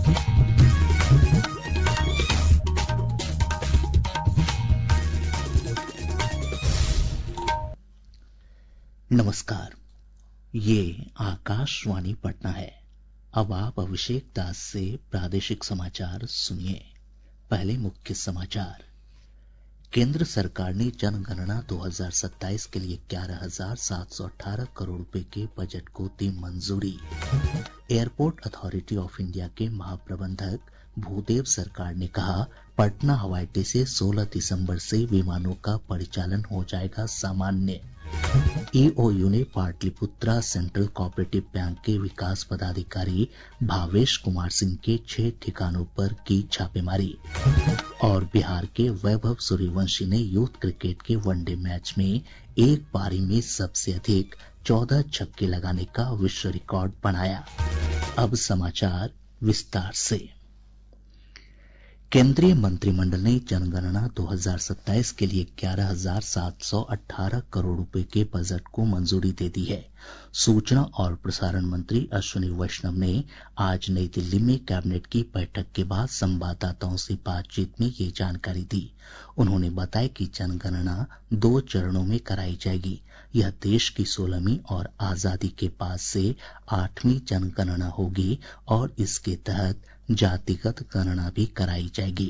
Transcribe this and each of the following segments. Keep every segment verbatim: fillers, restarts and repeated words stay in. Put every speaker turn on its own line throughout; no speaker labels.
नमस्कार, ये आकाशवाणी पटना है। अब आप अभिषेक दास से प्रादेशिक समाचार सुनिए। पहले मुख्य समाचार। केंद्र सरकार ने जनगणना दो हज़ार सत्ताईस के लिए ग्यारह हजार सात सौ अठारह करोड़ रुपए के बजट को दी मंजूरी। एयरपोर्ट अथॉरिटी ऑफ इंडिया के महाप्रबंधक भूदेव सरकार ने कहा, पटना हवाई अड्डे से सोलह दिसंबर से विमानों का परिचालन हो जाएगा सामान्य। ईओयू ने पाटलिपुत्रा सेंट्रल कोऑपरेटिव बैंक के विकास पदाधिकारी भावेश कुमार सिंह के छह ठिकानों पर की छापेमारी। और बिहार के वैभव सूर्यवंशी ने यूथ क्रिकेट के वनडे मैच में एक पारी में सबसे अधिक चौदह छक्के लगाने का विश्व रिकॉर्ड बनाया। अब समाचार विस्तार से। केंद्रीय मंत्रिमंडल ने जनगणना दो हज़ार सत्ताईस के लिए ग्यारह हजार सात सौ अठारह करोड़ रुपए के बजट को मंजूरी दे दी है। सूचना और प्रसारण मंत्री अश्विनी वैष्णव ने आज नई दिल्ली में कैबिनेट की बैठक के बाद संवाददाताओं से बातचीत में ये जानकारी दी। उन्होंने बताया कि जनगणना दो चरणों में कराई जाएगी। यह देश की सोलहवीं और आजादी के बाद से आठवीं जनगणना होगी और इसके तहत जातिगत गणना भी कराई जाएगी।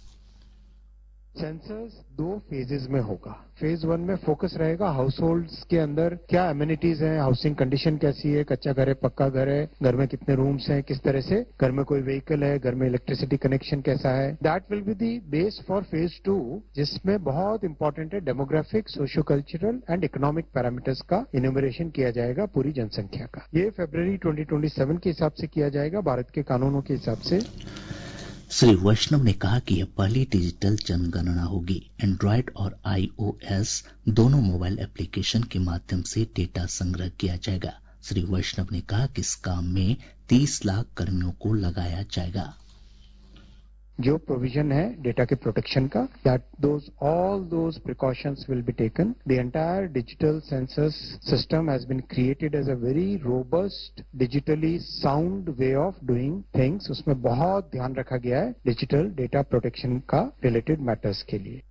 सेंसस दो फेजेज में होगा। फेज वन में फोकस रहेगा हाउस होल्ड्स के अंदर क्या एमिनिटीज हैं, हाउसिंग कंडीशन कैसी है, कच्चा घर है, पक्का घर है, घर में कितने रूम्स हैं, किस तरह से घर में कोई व्हीकल है, घर में इलेक्ट्रिसिटी कनेक्शन कैसा है। That will be the base for phase two, जिसमें बहुत इंपॉर्टेंट है demographic, socio cultural and economic parameters का इन्यूमरेशन किया जाएगा पूरी जनसंख्या का। ये फरवरी ट्वेंटी ट्वेंटी सेवन के हिसाब से किया जाएगा, भारत के कानूनों के हिसाब से।
श्री वैष्णव ने कहा कि यह पहली डिजिटल जनगणना होगी। एंड्रॉयड और आईओएस दोनों मोबाइल एप्लीकेशन के माध्यम से डेटा संग्रह किया जाएगा। श्री वैष्णव ने कहा कि इस काम में तीस लाख कर्मियों को लगाया जाएगा।
जो प्रोविजन है डेटा के प्रोटेक्शन का, that those all those precautions will be taken. The entire digital census system has been created as a very robust, digitally sound way of doing things. उसमें बहुत ध्यान रखा गया है डिजिटल डेटा प्रोटेक्शन का related matters के लिए।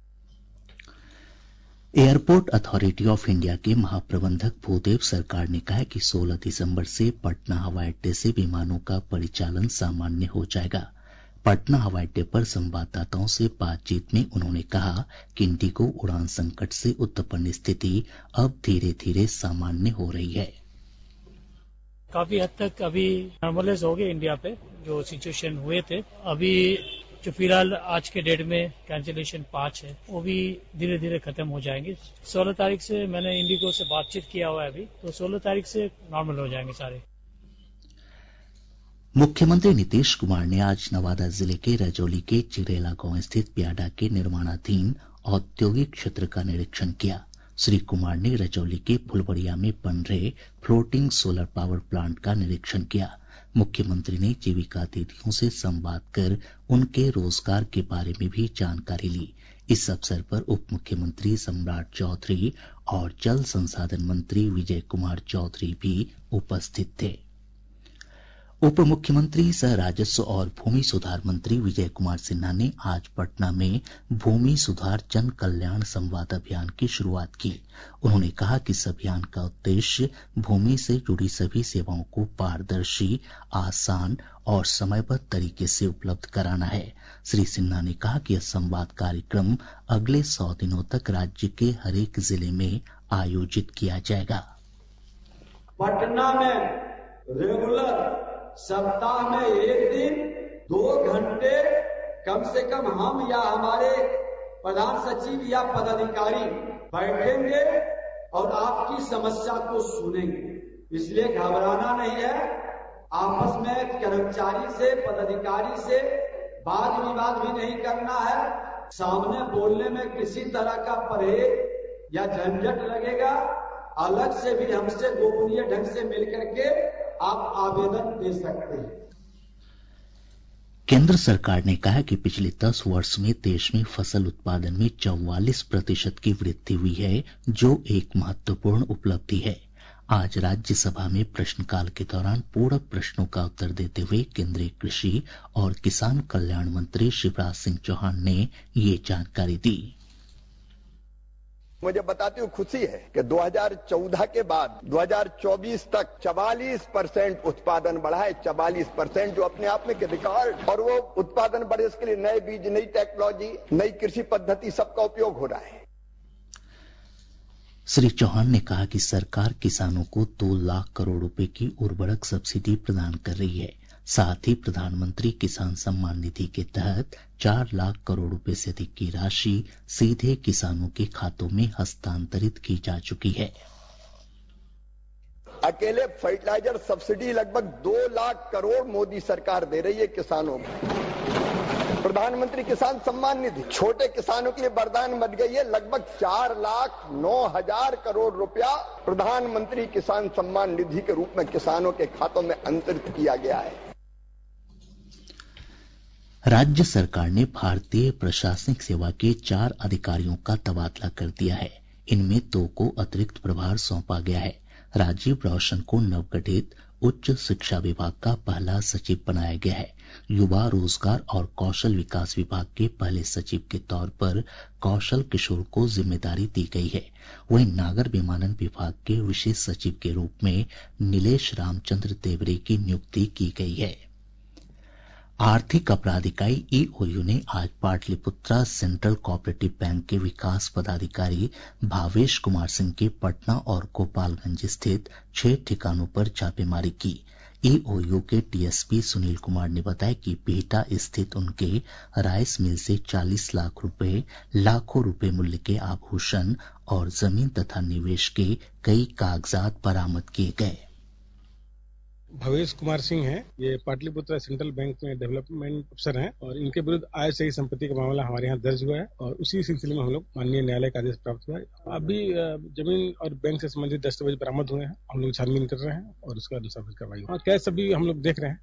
Airport authority of India के महाप्रबंधक भूदेव सरकार ने कहा है कि सोलह दिसंबर से पटना हवाई अड्डे से विमानों का परिचालन सामान्य हो जाएगा। पटना हवाई अड्डे पर संवाददाताओं से बातचीत में उन्होंने कहा कि इंडिगो उड़ान संकट से उत्पन्न स्थिति अब धीरे धीरे सामान्य हो रही है।
काफी हद तक अभी नॉर्मलाइज हो गए इंडिया पे जो सिचुएशन हुए थे। अभी जो फिलहाल आज के डेट में कैंसिलेशन पांच है, वो भी धीरे धीरे खत्म हो जाएंगे। सोलह तारीख से मैंने इंडिगो से बातचीत किया हुआ है अभी, तो सोलह तारीख से नॉर्मल हो जाएंगे सारे।
मुख्यमंत्री नीतीश कुमार ने आज नवादा जिले के रजौली के चिरेला गांव स्थित प्याडा के निर्माणाधीन औद्योगिक क्षेत्र का निरीक्षण किया। श्री कुमार ने रजौली के फुलबड़िया में बन रहे फ्लोटिंग सोलर पावर प्लांट का निरीक्षण किया। मुख्यमंत्री ने जीविका दीदियों से संवाद कर उनके रोजगार के बारे में भी जानकारी ली। इस अवसर पर उप मुख्यमंत्री सम्राट चौधरी और जल संसाधन मंत्री विजय कुमार चौधरी भी उपस्थित थे। उप मुख्यमंत्री सह राजस्व और भूमि सुधार मंत्री विजय कुमार सिन्हा ने आज पटना में भूमि सुधार जन कल्याण संवाद अभियान की शुरुआत की। उन्होंने कहा कि इस अभियान का उद्देश्य भूमि से जुड़ी सभी सेवाओं को पारदर्शी, आसान और समयबद्ध तरीके से उपलब्ध कराना है। श्री सिन्हा ने कहा कि यह संवाद कार्यक्रम अगले सौ दिनों तक राज्य के हरेक जिले में आयोजित किया जाएगा।
पटना में रेगुलर सप्ताह में एक दिन दो घंटे कम से कम हम या हमारे प्रधान सचिव या पदाधिकारी बैठेंगे और आपकी समस्या को सुनेंगे। इसलिए घबराना नहीं है। आपस में कर्मचारी से, पदाधिकारी से वाद विवाद भी नहीं करना है। सामने बोलने में किसी तरह का परहेज या झंझट लगेगा, अलग से भी हमसे गोपनीय ढंग से मिलकर के आप आवेदन दे सकते हैं।
केंद्र सरकार ने कहा कि पिछले दस वर्ष में देश में फसल उत्पादन में चौवालीस प्रतिशत की वृद्धि हुई है, जो एक महत्वपूर्ण उपलब्धि है। आज राज्यसभा में प्रश्नकाल के दौरान पूरक प्रश्नों का उत्तर देते हुए केंद्रीय कृषि और किसान कल्याण मंत्री शिवराज सिंह चौहान ने ये जानकारी दी।
मुझे बताते हुए खुशी है कि दो हज़ार चौदह के बाद दो हज़ार चौबीस तक चवालीस परसेंट उत्पादन बढ़ा है, चवालीस परसेंट, जो अपने आप में रिकॉर्ड। और वो उत्पादन बढ़े इसके लिए नए बीज, नई टेक्नोलॉजी, नई कृषि पद्धति सबका उपयोग हो रहा है।
श्री चौहान ने कहा कि सरकार किसानों को दो लाख करोड़ रुपए की उर्वरक सब्सिडी प्रदान कर रही है। साथ ही प्रधानमंत्री किसान सम्मान निधि के तहत चार लाख करोड़ रुपए से अधिक की राशि सीधे किसानों के खातों में हस्तांतरित की जा चुकी है।
अकेले फर्टिलाइजर सब्सिडी लगभग दो लाख करोड़ मोदी सरकार दे रही है किसानों को। प्रधानमंत्री किसान सम्मान निधि छोटे किसानों के लिए वरदान बन गई है। लगभग चार लाख नौ हजार करोड़ रुपया प्रधानमंत्री किसान सम्मान निधि के रूप में किसानों के खातों में अंतरित किया गया है।
राज्य सरकार ने भारतीय प्रशासनिक सेवा के चार अधिकारियों का तबादला कर दिया है। इनमें दो को अतिरिक्त प्रभार सौंपा गया है। राजीव रौशन को नवगठित उच्च शिक्षा विभाग का पहला सचिव बनाया गया है। युवा, रोजगार और कौशल विकास विभाग के पहले सचिव के तौर पर कौशल किशोर को जिम्मेदारी दी गई है। वहीं नागर विमानन विभाग के विशेष सचिव के रूप में नीलेश रामचंद्र देवरे की नियुक्ति की गई है। आर्थिक अपराध इकाई ईओयू ने आज पाटलिपुत्रा सेंट्रल कोऑपरेटिव बैंक के विकास पदाधिकारी भावेश कुमार सिंह के पटना और गोपालगंज स्थित छह ठिकानों पर छापेमारी की। ईओयू के टीएसपी सुनील कुमार ने बताया कि बिहटा स्थित उनके राइस मिल से चालीस लाख रुपए, लाखों रुपए मूल्य के आभूषण और जमीन तथा निवेश के कई कागजात बरामद किए गए।
भवेश कुमार सिंह हैं, ये पाटलिपुत्रा सेंट्रल बैंक में डेवलपमेंट अफसर हैं और इनके विरुद्ध आय से ही संपत्ति का मामला हमारे यहाँ दर्ज हुआ है और उसी सिलसिले में हम लोग माननीय न्यायालय का आदेश प्राप्त हुआ है। अभी जमीन और बैंक से संबंधित दस्तावेज बरामद हुए हैं, हम लोग छानबीन कर रहे हैं और उसका अनुसार फिर कार्रवाई और कैश अभी हम लोग देख रहे हैं।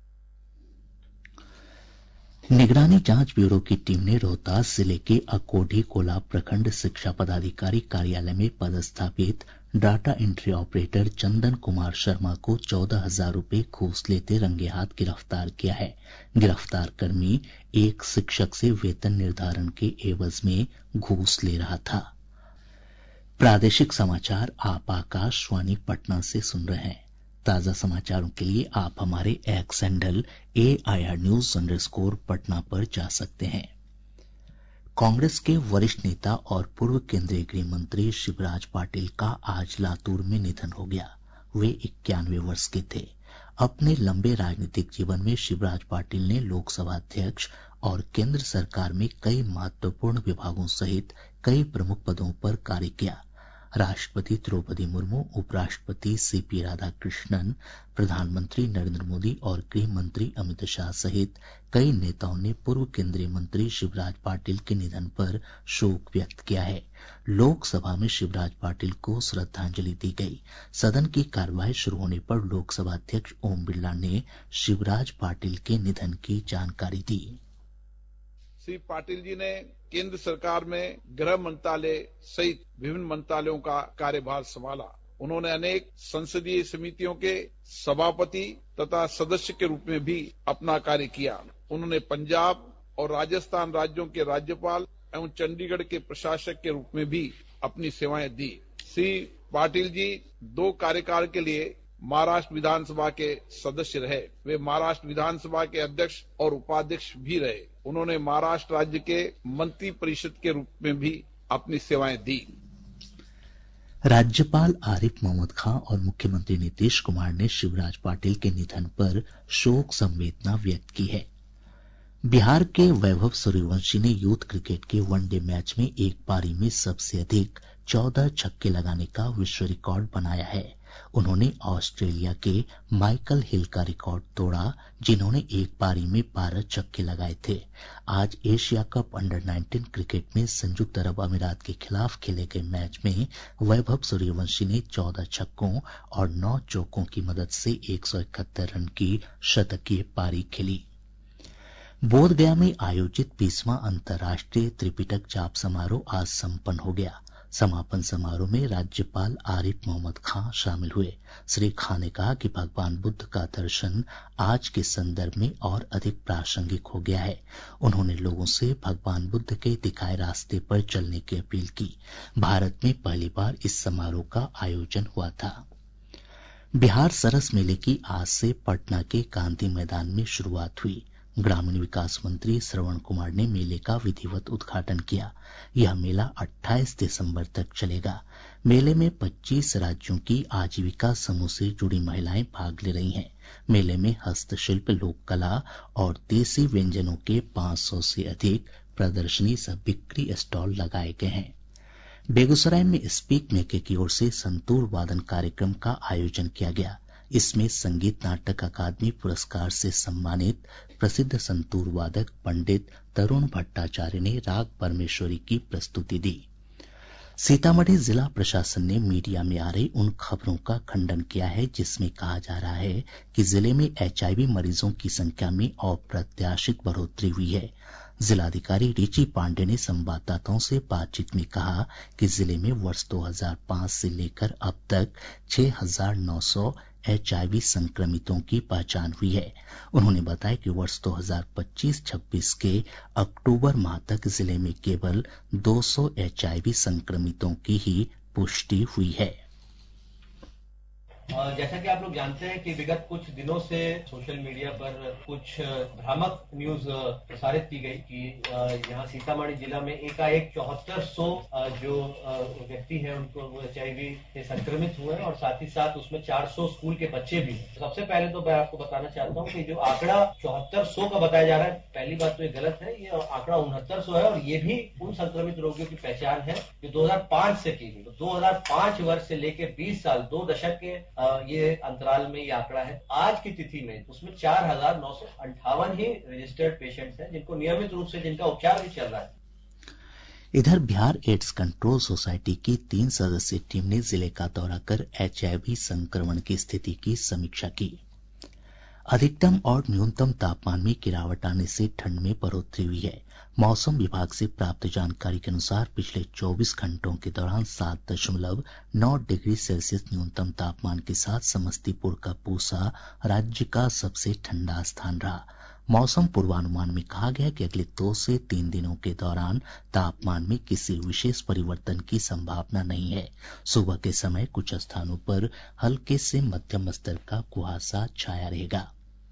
निगरानी जांच ब्यूरो की टीम ने रोहतास जिले के अकोढ़ी कोला प्रखंड शिक्षा पदाधिकारी कार्यालय में पदस्थापित data entry operator Chandan Kumar Sharma को चौदह हजार रूपये घूस लेते रंगे हाथ गिरफ्तार किया है। गिरफ्तार कर्मी एक शिक्षक से वेतन निर्धारण के एवज में घूस ले रहा था। प्रादेशिक समाचार आप आकाशवाणी पटना से सुन रहे हैं। ताजा समाचारों के लिए आप हमारे X handle AIR news underscore Patna पर जा सकते हैं। कांग्रेस के वरिष्ठ नेता और पूर्व केंद्रीय गृह मंत्री शिवराज पाटिल का आज लातूर में निधन हो गया। वे इक्यानवे वर्ष के थे। अपने लंबे राजनीतिक जीवन में शिवराज पाटिल ने लोकसभा अध्यक्ष और केंद्र सरकार में कई महत्वपूर्ण विभागों सहित कई प्रमुख पदों पर कार्य किया। राष्ट्रपति द्रौपदी मुर्मू, उपराष्ट्रपति सीपी राधाकृष्णन, प्रधानमंत्री नरेंद्र मोदी और गृह मंत्री अमित शाह सहित कई नेताओं ने पूर्व केंद्रीय मंत्री शिवराज पाटिल के निधन पर शोक व्यक्त किया है। लोकसभा में शिवराज पाटिल को श्रद्धांजलि दी गई। सदन की कार्यवाही शुरू होने पर लोकसभा अध्यक्ष ओम बिरला ने शिवराज पाटिल के निधन की जानकारी दी।
श्री पाटिल जी ने केंद्र सरकार में गृह मंत्रालय सहित विभिन्न मंत्रालयों का कार्यभार संभाला। उन्होंने अनेक संसदीय समितियों के सभापति तथा सदस्य के रूप में भी अपना कार्य किया। उन्होंने पंजाब और राजस्थान राज्यों के राज्यपाल एवं चंडीगढ़ के प्रशासक के रूप में भी अपनी सेवाएं दी। श्री पाटिल जी दो कार्यकाल के लिए महाराष्ट्र विधानसभा के सदस्य रहे। वे महाराष्ट्र विधानसभा के अध्यक्ष और उपाध्यक्ष भी रहे। उन्होंने महाराष्ट्र राज्य के मंत्री परिषद के रूप में भी अपनी सेवाएं दी।
राज्यपाल आरिफ मोहम्मद खां और मुख्यमंत्री नीतीश कुमार ने शिवराज पाटिल के निधन पर शोक संवेदना व्यक्त की है। बिहार के वैभव सूर्यवंशी ने यूथ क्रिकेट के वनडे मैच में एक पारी में सबसे अधिक चौदह छक्के लगाने का विश्व रिकॉर्ड बनाया है। उन्होंने ऑस्ट्रेलिया के माइकल हिल का रिकॉर्ड तोड़ा, जिन्होंने एक पारी में बारह छक्के लगाए थे। आज Asia cup under nineteen cricket में संयुक्त अरब अमीरात के खिलाफ खेले गए मैच में वैभव सूर्यवंशी ने चौदह छक्कों और नौ चौकों की मदद से एक सौ इकहत्तर रन की शतकीय पारी खेली। बोधगया में आयोजित बीसवां अंतर्राष्ट्रीय त्रिपिटक जाप समारोह आज संपन्न हो गया। समापन समारोह में राज्यपाल आरिफ मोहम्मद खां शामिल हुए। श्री खां ने कहा कि भगवान बुद्ध का दर्शन आज के संदर्भ में और अधिक प्रासंगिक हो गया है। उन्होंने लोगों से भगवान बुद्ध के दिखाए रास्ते पर चलने की अपील की। भारत में पहली बार इस समारोह का आयोजन हुआ था। बिहार सरस मेले की आज से पटना के गांधी मैदान में शुरुआत हुई। ग्रामीण विकास मंत्री श्रवण कुमार ने मेले का विधिवत उद्घाटन किया। यह मेला अट्ठाईस दिसंबर तक चलेगा। मेले में पच्चीस राज्यों की आजीविका समूह से जुड़ी महिलाएं भाग ले रही हैं। मेले में हस्तशिल्प, लोक कला और देसी व्यंजनों के पाँच सौ से अधिक प्रदर्शनी सह बिक्री स्टॉल लगाए गए हैं। बेगूसराय में स्पीक मेके की ओर से संतूर वादन कार्यक्रम का आयोजन किया गया। इसमें संगीत नाटक अकादमी पुरस्कार से सम्मानित प्रसिद्ध संतूर वादक पंडित तरुण भट्टाचार्य ने राग परमेश्वरी की प्रस्तुति दी। सीतामढ़ी जिला प्रशासन ने मीडिया में आ रही उन खबरों का खंडन किया है जिसमें कहा जा रहा है कि जिले में एचआईवी मरीजों की संख्या में अप्रत्याशित बढ़ोतरी हुई है। जिलाधिकारी रिची पांडे ने संवाददाताओं से बातचीत में कहा कि जिले में वर्ष दो हज़ार पाँच से लेकर अब तक छह हज़ार नौ सौ एचआईवी संक्रमितों की पहचान हुई है। उन्होंने बताया कि वर्ष दो हज़ार पच्चीस छब्बीस के अक्टूबर माह तक जिले में केवल दो सौ एचआईवी संक्रमितों की ही पुष्टि हुई है।
जैसा कि आप लोग जानते हैं कि विगत कुछ दिनों से सोशल मीडिया पर कुछ भ्रामक न्यूज प्रसारित की गई कि यहाँ सीतामढ़ी जिला में एकाएक चौहत्तर सौ जो व्यक्ति हैं उनको वो एचआईवी से संक्रमित हुए हैं और साथ ही साथ उसमें चार सौ स्कूल के बच्चे भी हैं। सबसे पहले तो मैं आपको बताना चाहता हूँ कि जो आंकड़ा चौहत्तर सौ का बताया जा रहा है, पहली बात तो ये गलत है। ये आंकड़ा उनहत्तर सौ है और ये भी उन संक्रमित रोगियों की पहचान है जो दो हजार पांच से की गई। तो दो हजार पांच वर्ष से लेकर बीस साल, दो दशक के ये अंतराल में ये आंकड़ा है। आज की तिथि में उसमें चार हजार नौ सौ अंठावन ही रजिस्टर्ड पेशेंट्स हैं जिनको नियमित रूप से जिनका उपचार भी चल रहा है।
इधर बिहार एड्स कंट्रोल सोसाइटी की तीन सदस्यीय टीम ने जिले का दौरा कर एचआईवी संक्रमण की स्थिति की समीक्षा की। अधिकतम और न्यूनतम तापमान में गिरावट आने से ठंड में बढ़ोतरी हुई है। मौसम विभाग से प्राप्त जानकारी के अनुसार पिछले चौबीस घंटों के दौरान सात दशमलव नौ डिग्री सेल्सियस न्यूनतम तापमान के साथ समस्तीपुर का पूसा राज्य का सबसे ठंडा स्थान रहा। मौसम पूर्वानुमान में कहा गया है कि अगले दो से तीन दिनों के दौरान तापमान में किसी विशेष परिवर्तन की संभावना नहीं है। सुबह के समय कुछ स्थानों पर हल्के से मध्यम स्तर का कुहासा छाया रहेगा।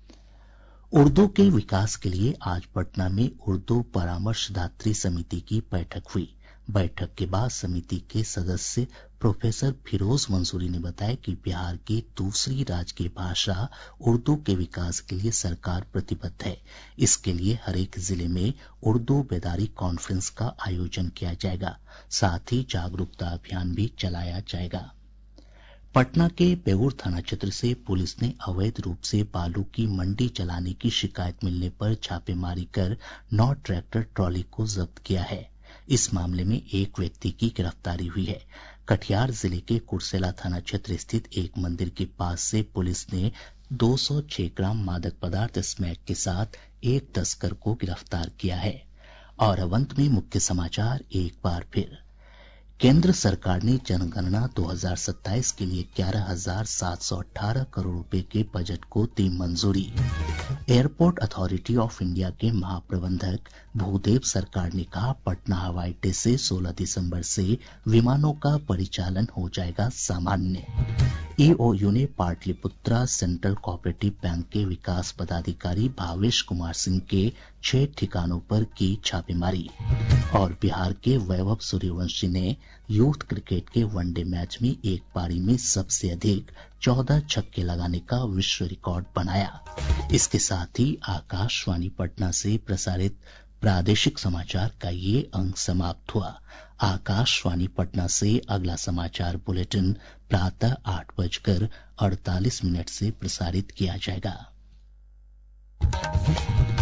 उर्दू के विकास के लिए आज पटना में उर्दू परामर्शदात्री समिति की बैठक हुई। बैठक के बाद समिति के सदस्य प्रोफेसर फिरोज मंसूरी ने बताया कि बिहार की दूसरी राजकीय भाषा उर्दू के विकास के लिए सरकार प्रतिबद्ध है। इसके लिए हरेक जिले में उर्दू बेदारी कॉन्फ्रेंस का आयोजन किया जाएगा। साथ ही जागरूकता अभियान भी चलाया जाएगा। पटना के बेउर थाना क्षेत्र से पुलिस ने अवैध रूप से बालू की मंडी चलाने की शिकायत मिलने पर छापेमारी कर नौ ट्रैक्टर ट्रॉली को जब्त किया है। इस मामले में एक व्यक्ति की गिरफ्तारी हुई है। कटिहार जिले के कुर्सेला थाना क्षेत्र स्थित एक मंदिर के पास से पुलिस ने दो सौ छह ग्राम मादक पदार्थ स्मैक के साथ एक तस्कर को गिरफ्तार किया है। और अब अंत में मुख्य समाचार एक बार फिर। केंद्र सरकार ने जनगणना दो हज़ार सत्ताईस के लिए ग्यारह हज़ार सात सौ अठारह करोड़ रुपए के बजट को दी मंजूरी। एयरपोर्ट अथॉरिटी ऑफ इंडिया के महाप्रबंधक भूदेव सरकार ने कहा, पटना हवाई अड्डे से सोलह दिसंबर से विमानों का परिचालन हो जाएगा सामान्य। ईओयू ने पाटलिपुत्रा सेंट्रल कोऑपरेटिव बैंक के विकास पदाधिकारी भावेश कुमार सिंह के छह ठिकानों पर की छापेमारी। और बिहार के वैभव सूर्यवंशी ने यूथ क्रिकेट के वनडे मैच में एक पारी में सबसे अधिक चौदह छक्के लगाने का विश्व रिकॉर्ड बनाया। इसके साथ ही आकाशवाणी पटना से प्रसारित प्रादेशिक समाचार का ये अंक समाप्त हुआ। आकाशवाणी पटना से अगला समाचार बुलेटिन प्रातः आठ बजकर अड़तालीस मिनट से प्रसारित किया जाएगा।